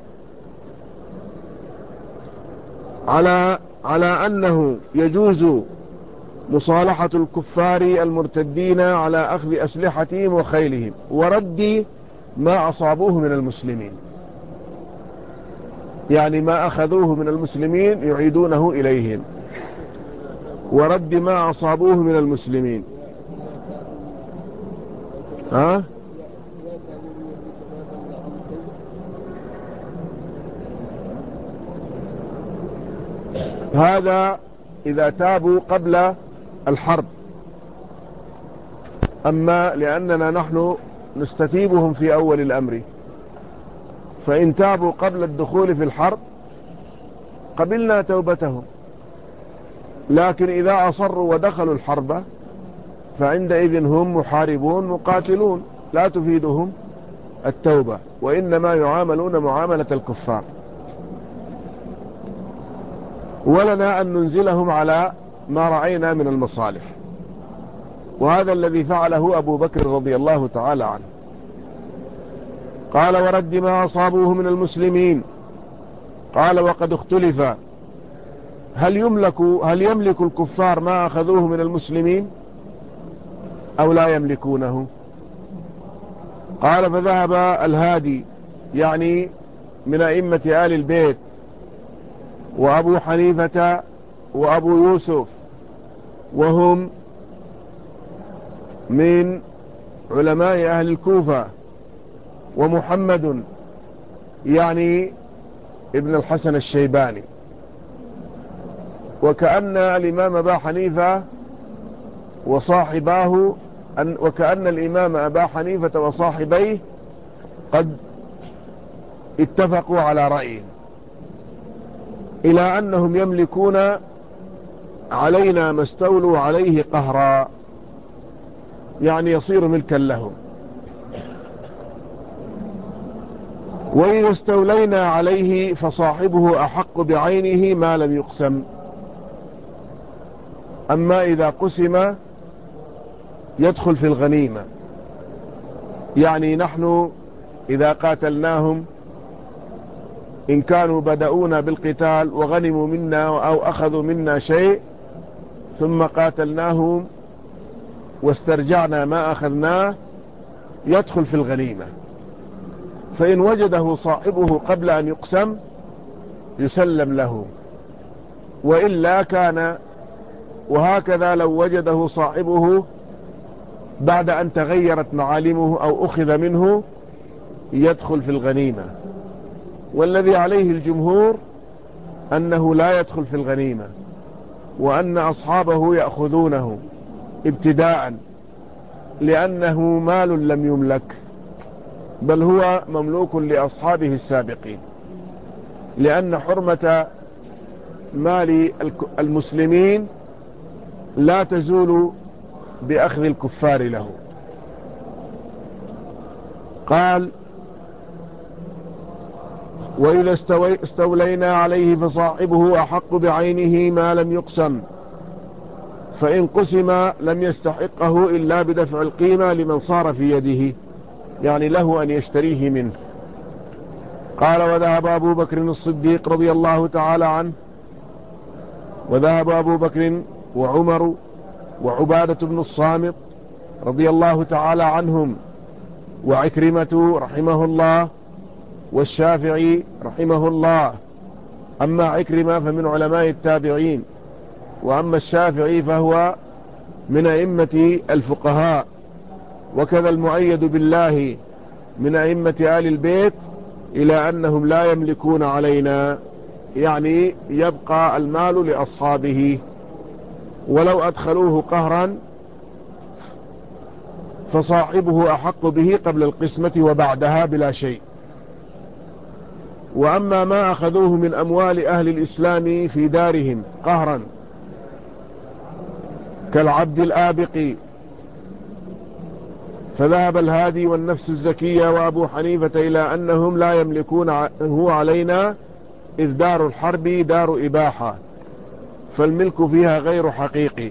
على على أنه يجوز مصالحة الكفار المرتدين على أخذ أسلحتهم وخيلهم، ورد ما أصابوه من المسلمين، يعني ما أخذوه من المسلمين يعيدونه إليهم، ورد ما أصابوه من المسلمين. ها؟ هذا إذا تابوا قبل الحرب، أما لأننا نحن نستتيبهم في أول الأمر، فإن تابوا قبل الدخول في الحرب قبلنا توبتهم، لكن إذا أصروا ودخلوا الحرب فعندئذ هم محاربون مقاتلون، لا تفيدهم التوبة، وإنما يعاملون معاملة الكفار، ولنا أن ننزلهم على ما رأينا من المصالح. وهذا الذي فعله أبو بكر رضي الله تعالى عنه. قال: ورد ما أصابوه من المسلمين. قال: وقد اختلف هل يملك هل يملك الكفار ما أخذوه من المسلمين أو لا يملكونه؟ قال: فذهب الهادي، يعني من أئمة آل البيت، وأبو حنيفة وأبو يوسف، وهم من علماء أهل الكوفة، ومحمد يعني ابن الحسن الشيباني، وكأن الإمام أبا حنيفة وصاحباه أن وكأن الإمام أبا حنيفة وصاحبيه قد اتفقوا على رأي، إلى أنهم يملكون علينا ما استولوا عليه قهرا، يعني يصير ملكا لهم. وإذا استولينا عليه فصاحبه أحق بعينه ما لم يقسم، أما إذا قسم يدخل في الغنيمة، يعني نحن إذا قاتلناهم إن كانوا بدأونا بالقتال وغنموا منا أو أخذوا منا شيء ثم قاتلناهم واسترجعنا ما أخذناه يدخل في الغنيمة، فإن وجده صاحبه قبل أن يقسم يسلم له، وإلا كان. وهكذا لو وجده صاحبه بعد أن تغيرت معالمه أو أخذ منه يدخل في الغنيمة. والذي عليه الجمهور أنه لا يدخل في الغنيمة، وأن أصحابه يأخذونه ابتداء، لأنه مال لم يملك، بل هو مملوك لأصحابه السابقين، لأن حرمة مال المسلمين لا تزول بأخذ الكفار له. قال: وإذا استولينا عليه فصاحبه أحق بعينه ما لم يقسم، فإن قسم لم يستحقه إلا بدفع القيمة لمن صار في يده، يعني له أن يشتريه منه. قال: وذهب أبو بكر الصديق رضي الله تعالى عنه، وذهب أبو بكر وعمر وعبادة بن الصامت رضي الله تعالى عنهم، وعكرمة رحمه الله، والشافعي رحمه الله. أما عكرمة فمن علماء التابعين، وأما الشافعي فهو من أئمة الفقهاء، وكذا المؤيد بالله من أئمة آل البيت، إلى أنهم لا يملكون علينا، يعني يبقى المال لأصحابه، ولو أدخلوه قهرا فصاحبه أحق به قبل القسمة وبعدها بلا شيء. وأما ما أخذوه من أموال أهل الإسلام في دارهم قهرا كالعبد الآبق فذهب الهادي والنفس الزكية وأبو حنيفة إلى أنهم لا يملكون هو علينا، إذ دار الحرب دار إباحة، فالملك فيها غير حقيقي.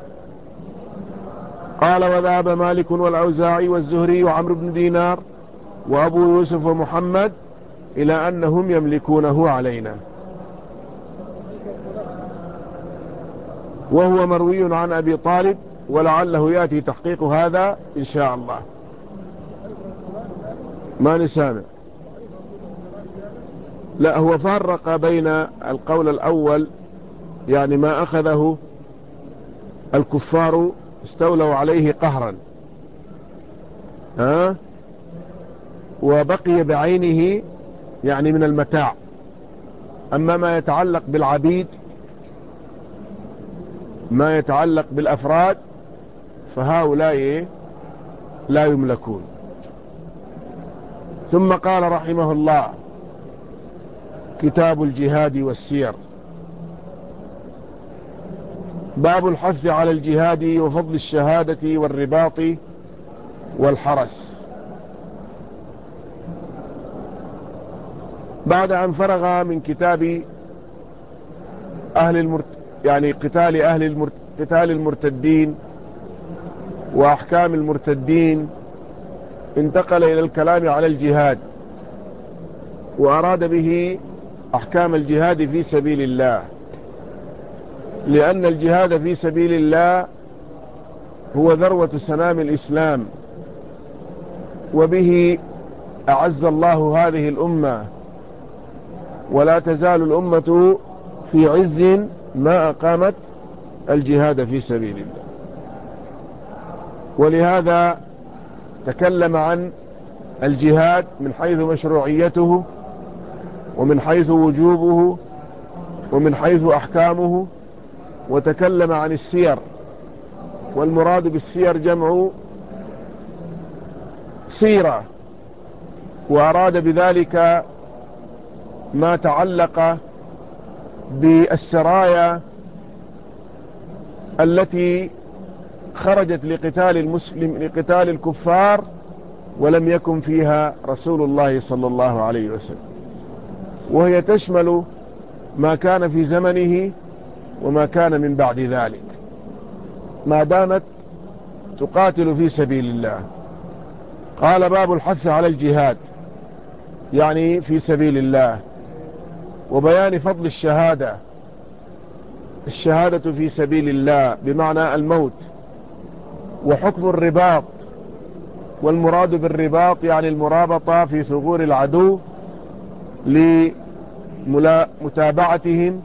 قال وذهب مالك والأوزاعي والزهري وعمرو بن دينار وأبو يوسف ومحمد إلى أنهم يملكونه علينا، وهو مروي عن أبي طالب، ولعله يأتي تحقيق هذا إن شاء الله. ما نسامع. لا، هو فرق بين القول الأول، يعني ما أخذه الكفار استولوا عليه قهرا، ها، وبقي بعينه يعني من المتاع. أما ما يتعلق بالعبيد، ما يتعلق بالأفراد، فهؤلاء لا يملكون. ثم قال رحمه الله: كتاب الجهاد والسير. باب الحث على الجهاد وفضل الشهادة والرباط والحرس. بعد أن فرغ من كتاب أهل المرت... يعني قتال أهل المرت... قتال المرتدين وأحكام المرتدين، انتقل إلى الكلام على الجهاد، وأراد به أحكام الجهاد في سبيل الله، لأن الجهاد في سبيل الله هو ذروة سنام الإسلام، وبه أعز الله هذه الأمة، ولا تزال الأمة في عز ما أقامت الجهاد في سبيل الله. ولهذا تكلم عن الجهاد من حيث مشروعيته، ومن حيث وجوبه، ومن حيث أحكامه، وتكلم عن السير. والمراد بالسير جمع سيرة، وأراد بذلك ما تعلق بالسرايا التي خرجت لقتال المسلم لقتال الكفار ولم يكن فيها رسول الله صلى الله عليه وسلم، وهي تشمل ما كان في زمنه وما كان من بعد ذلك، ما دامت تقاتل في سبيل الله. قال باب الحث على الجهاد، يعني في سبيل الله، وبيان فضل الشهادة. الشهادة في سبيل الله بمعنى الموت. وحكم الرباط، والمراد بالرباط يعني المرابطة في ثغور العدو لمتابعتهم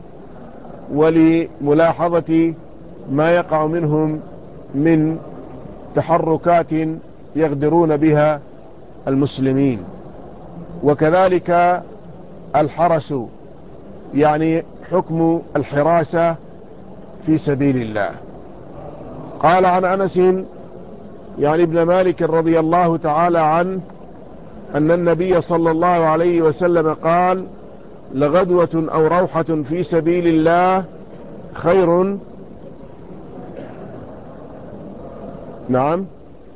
ولملاحظة ما يقع منهم من تحركات يغدرون بها المسلمين. وكذلك الحرس، يعني حكم الحراسة في سبيل الله. قال عن أنس يعني ابن مالك رضي الله تعالى عنه أن النبي صلى الله عليه وسلم قال: لغدوة أو روحة في سبيل الله خير. نعم،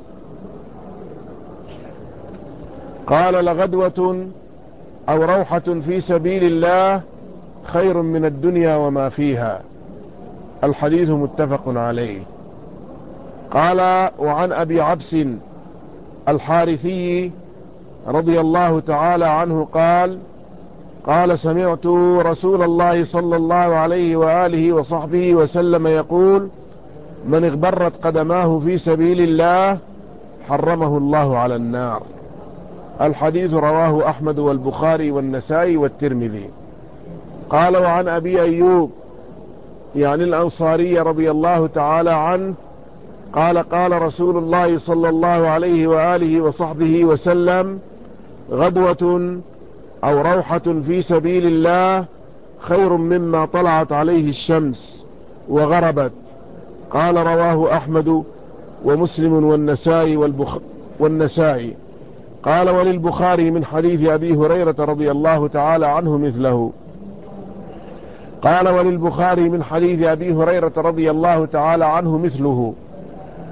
قال: لغدوة أو روحة في سبيل الله خير من الدنيا وما فيها. الحديث متفق عليه. قال وعن أبي عبس الحارثي رضي الله تعالى عنه قال: قال: سمعت رسول الله صلى الله عليه وآله وصحبه وسلم يقول: من اغبرت قدماه في سبيل الله حرمه الله على النار. الحديث رواه أحمد والبخاري والنسائي والترمذي. قال وعن أبي أيوب يعني الأنصاري رضي الله تعالى عنه قال: قال رسول الله صلى الله عليه وآله وصحبه وسلم: غدوة أو روحة في سبيل الله خير مما طلعت عليه الشمس وغربت. قال رواه أحمد ومسلم والنسائي والبخ... والنسائي. قال وللبخاري من حديث أبي هريرة رضي الله تعالى عنه مثله. قال وللبخاري من حديث أبي هريرة رضي الله تعالى عنه مثله.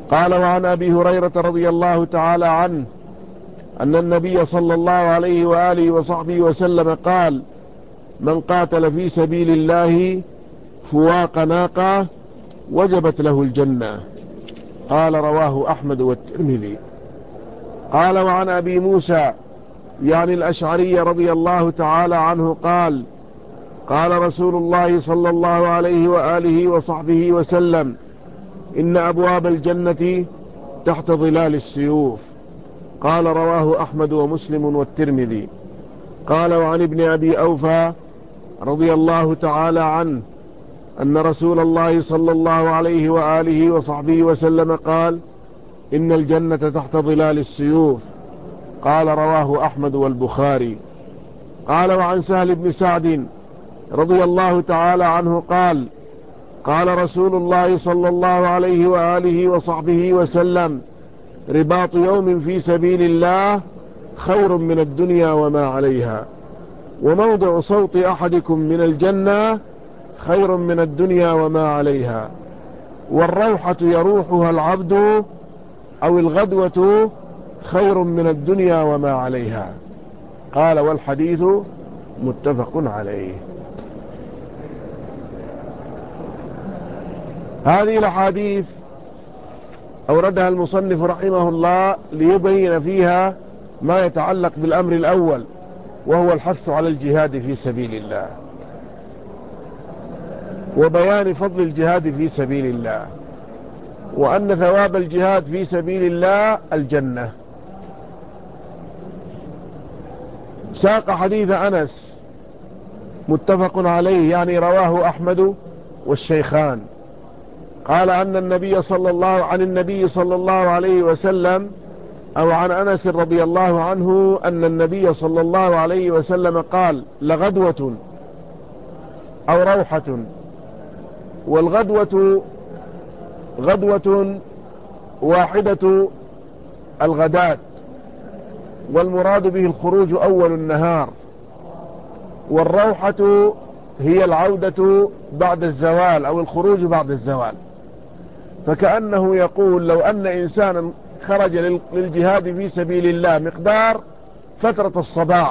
قال وعن أبي هريرة رضي الله تعالى عنه أن النبي صلى الله عليه وآله وصحبه وسلم قال: من قاتل في سبيل الله فواق ناقة وجبت له الجنة. قال رواه أحمد والترمذي. قال وعن أبي موسى يعني الأشعري رضي الله تعالى عنه قال: قال رسول الله صلى الله عليه وآله وصحبه وسلم: إن أبواب الجنة تحت ظلال السيوف. قال رواه أحمد ومسلم والترمذي. قال وعن ابن أبي أوفى رضي الله تعالى عنه أن رسول الله صلى الله عليه وآله وصحبه وسلم قال: إن الجنة تحت ظلال السيوف. قال رواه أحمد والبخاري. قال وعن سهل بن سعد رضي الله تعالى عنه قال: قال رسول الله صلى الله عليه وآله وصحبه وسلم: رباط يوم في سبيل الله خير من الدنيا وما عليها، وموضع صوت أحدكم من الجنة خير من الدنيا وما عليها، والروحة يروحها العبد أو الغدوة خير من الدنيا وما عليها. قال والحديث متفق عليه. هذه الأحاديث أوردها المصنف رحمه الله ليبين فيها ما يتعلق بالأمر الأول، وهو الحث على الجهاد في سبيل الله، وبيان فضل الجهاد في سبيل الله، وأن ثواب الجهاد في سبيل الله الجنة. ساق حديث أنس متفق عليه، يعني رواه أحمد والشيخان. قال أن النبي صلى الله عن النبي صلى الله عليه وسلم، أو عن أنس رضي الله عنه أن النبي صلى الله عليه وسلم قال: لغدوة أو روحة. والغدوة غدوة واحدة الغداة، والمراد به الخروج أول النهار، والروحة هي العودة بعد الزوال أو الخروج بعد الزوال. فكأنه يقول: لو أن إنسانا خرج للجهاد في سبيل الله مقدار فترة الصباح،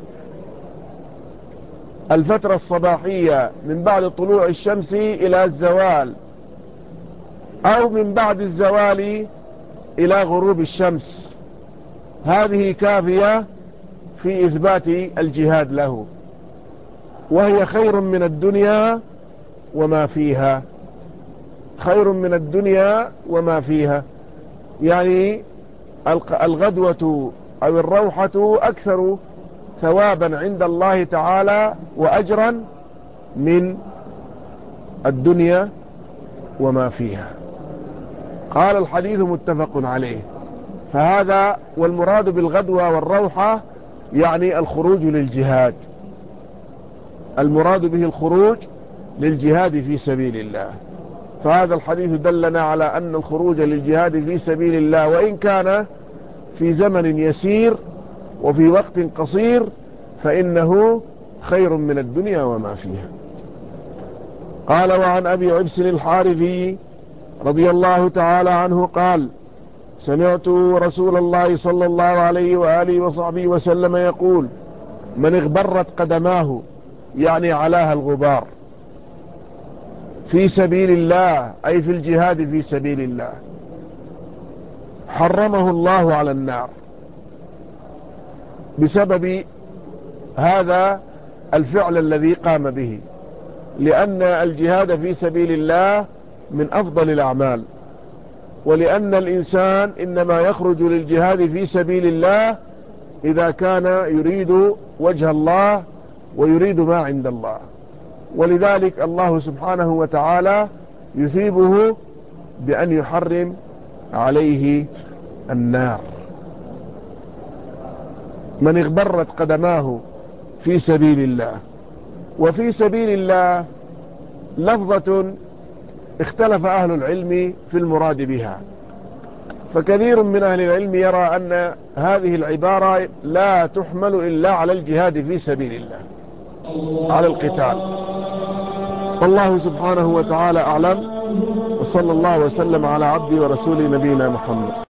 الفترة الصباحية من بعد طلوع الشمس إلى الزوال، أو من بعد الزوال إلى غروب الشمس، هذه كافية في إثبات الجهاد له، وهي خير من الدنيا وما فيها، خير من الدنيا وما فيها. يعني الغدوة أو الروحة أكثر ثوابا عند الله تعالى وأجرا من الدنيا وما فيها. قال الحديث متفق عليه. فهذا والمراد بالغدوة والروحة يعني الخروج للجهاد، المراد به الخروج للجهاد في سبيل الله. فهذا الحديث دلنا على أن الخروج للجهاد في سبيل الله، وإن كان في زمن يسير وفي وقت قصير، فإنه خير من الدنيا وما فيها. قال وعن أبي عبس الحارثي رضي الله تعالى عنه قال: سمعت رسول الله صلى الله عليه وآله وصحبه وسلم يقول: من اغبرت قدماه، يعني علاها الغبار، في سبيل الله أي في الجهاد في سبيل الله، حرمه الله على النار، بسبب هذا الفعل الذي قام به، لأن الجهاد في سبيل الله من أفضل الأعمال، ولأن الإنسان إنما يخرج للجهاد في سبيل الله إذا كان يريد وجه الله ويريد ما عند الله، ولذلك الله سبحانه وتعالى يثيبه بأن يحرم عليه النار. من اغبرت قدماه في سبيل الله. وفي سبيل الله لفظة اختلف أهل العلم في المراد بها، فكثير من أهل العلم يرى أن هذه العبارة لا تحمل إلا على الجهاد في سبيل الله، على القتال. والله سبحانه وتعالى أعلم، وصلى الله وسلم على عبدي ورسولي نبينا محمد.